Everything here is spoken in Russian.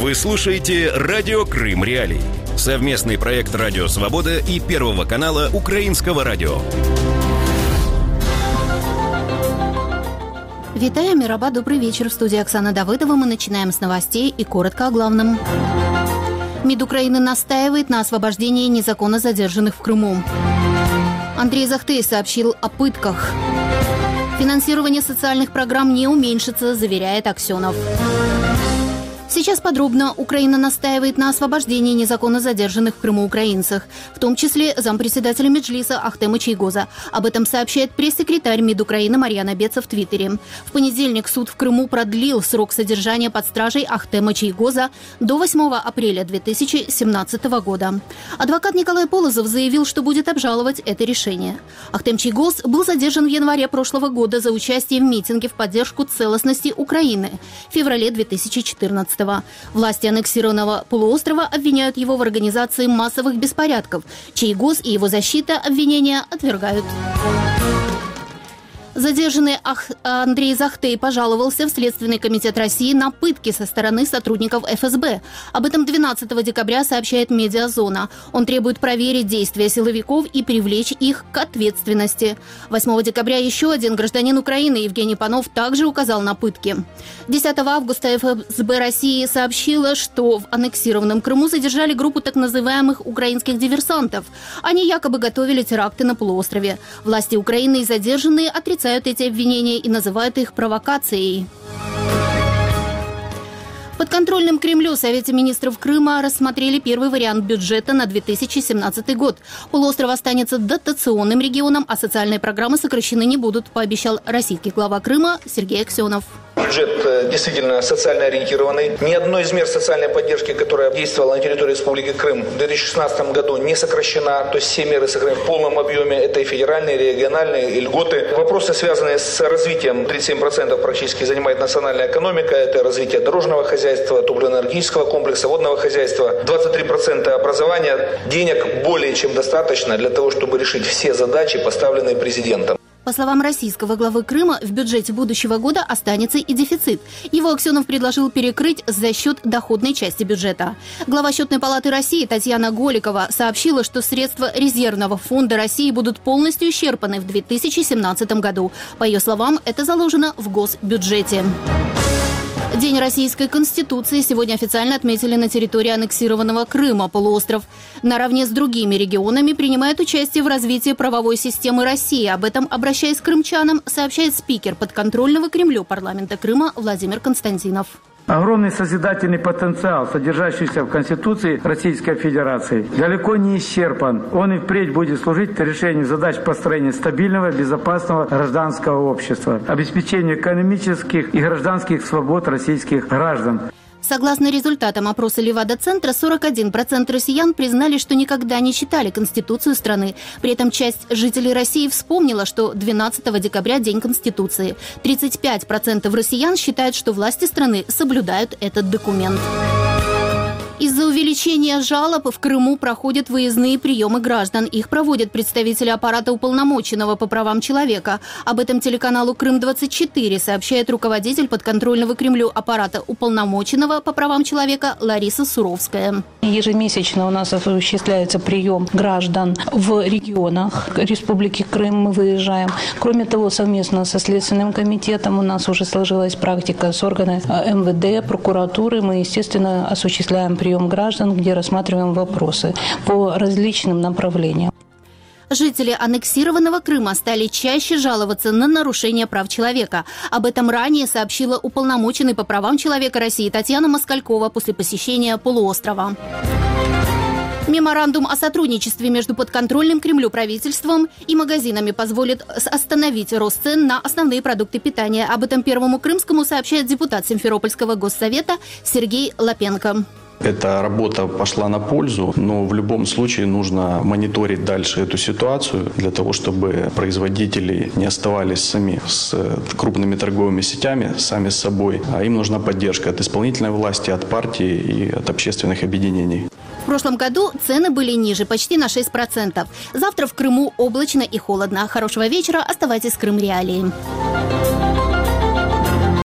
Вы слушаете «Радио Крым Реалии». Совместный проект «Радио Свобода» и Первого канала Украинского радио. Витаю, Мираба, добрый вечер. В студии Оксана Давыдова. Мы начинаем с новостей и коротко о главном. МИД Украины настаивает на освобождении незаконно задержанных в Крыму. Андрей Захтей сообщил о пытках. Финансирование социальных программ не уменьшится, заверяет Аксенов. Сейчас подробно. Украина настаивает на освобождении незаконно задержанных в Крыму украинцев, в том числе зампредседателя Меджлиса Ахтема Чийгоза. Об этом сообщает пресс-секретарь МИД Украины Марьяна Беца в Твиттере. В понедельник суд в Крыму продлил срок содержания под стражей Ахтема Чийгоза до 8 апреля 2017 года. Адвокат Николай Полозов заявил, что будет обжаловать это решение. Ахтем Чийгоз был задержан в январе прошлого года за участие в митинге в поддержку целостности Украины в феврале 2014 года. Власти аннексированного полуострова обвиняют его в организации массовых беспорядков. Чийгоз и его защита обвинения отвергают. Задержанный Андрей Захтей пожаловался в Следственный комитет России на пытки со стороны сотрудников ФСБ. Об этом 12 декабря сообщает «Медиазона». Он требует проверить действия силовиков и привлечь их к ответственности. 8 декабря еще один гражданин Украины, Евгений Панов, также указал на пытки. 10 августа ФСБ России сообщила, что в аннексированном Крыму задержали группу так называемых украинских диверсантов. Они якобы готовили теракты на полуострове. Власти Украины и задержанные отрицают эти обвинения и называют их провокацией. В подконтрольном Кремлю Совете министров Крыма рассмотрели первый вариант бюджета на 2017 год. Полуостров останется дотационным регионом, а социальные программы сокращены не будут, пообещал российский глава Крыма Сергей Аксенов. Бюджет действительно социально ориентированный. Ни одной из мер социальной поддержки, которая действовала на территории Республики Крым в 2016 году, не сокращена. То есть все меры сохранены в полном объеме. Это и федеральные, и региональные, и льготы. Вопросы, связанные с развитием, 37% практически занимает национальная экономика. Это развитие дорожного хозяйства, топливно-энергетического комплекса, водного хозяйства. 23% образования. Денег более чем достаточно для того, чтобы решить все задачи, поставленные президентом. По словам российского главы Крыма, в бюджете будущего года останется и дефицит. Его Аксенов предложил перекрыть за счет доходной части бюджета. Глава Счетной палаты России Татьяна Голикова сообщила, что средства резервного фонда России будут полностью исчерпаны в 2017 году. По ее словам, это заложено в госбюджете. День Российской Конституции сегодня официально отметили на территории аннексированного Крыма. Полуостров наравне с другими регионами принимает участие в развитии правовой системы России. Об этом, обращаясь к крымчанам, сообщает спикер подконтрольного Кремлю парламента Крыма Владимир Константинов. Огромный созидательный потенциал, содержащийся в Конституции Российской Федерации, далеко не исчерпан. Он и впредь будет служить решению задач построения стабильного, безопасного гражданского общества, обеспечению экономических и гражданских свобод российских граждан. Согласно результатам опроса Левада-центра, 41% россиян признали, что никогда не читали Конституцию страны. При этом часть жителей России вспомнила, что 12 декабря – День Конституции. 35% россиян считают, что власти страны соблюдают этот документ. Из-за увеличения жалоб в Крыму проходят выездные приемы граждан. Их проводят представители аппарата уполномоченного по правам человека. Об этом телеканалу «Крым-24» сообщает руководитель подконтрольного Кремлю аппарата уполномоченного по правам человека Лариса Суровская. Ежемесячно у нас осуществляется прием граждан в регионах Республики Крым. Мы выезжаем. Кроме того, совместно со Следственным комитетом у нас уже сложилась практика с органами МВД, прокуратуры. Мы, естественно, осуществляем прием граждан, где рассматриваем вопросы по различным направлениям. Жители аннексированного Крыма стали чаще жаловаться на нарушение прав человека. Об этом ранее сообщила уполномоченный по правам человека России Татьяна Москалькова после посещения полуострова. Меморандум о сотрудничестве между подконтрольным Кремлю правительством и магазинами позволит остановить рост цен на основные продукты питания. Об этом Первому Крымскому сообщает депутат Симферопольского госсовета Сергей Лапенко. Эта работа пошла на пользу, но в любом случае нужно мониторить дальше эту ситуацию для того, чтобы производители не оставались сами с крупными торговыми сетями, сами с собой. А им нужна поддержка от исполнительной власти, от партии и от общественных объединений. В прошлом году цены были ниже, почти на 6%. Завтра в Крыму облачно и холодно. Хорошего вечера, оставайтесь с Крым Реалии.